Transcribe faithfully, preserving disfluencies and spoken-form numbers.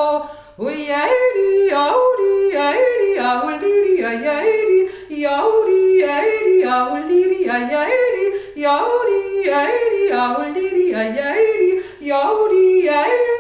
Oi, yairi, yauri, yairi, yauliri, yairi, yauri, yairi, yauliri, yairi, yauri, yairi, yauliri, yairi, yauri, yairi.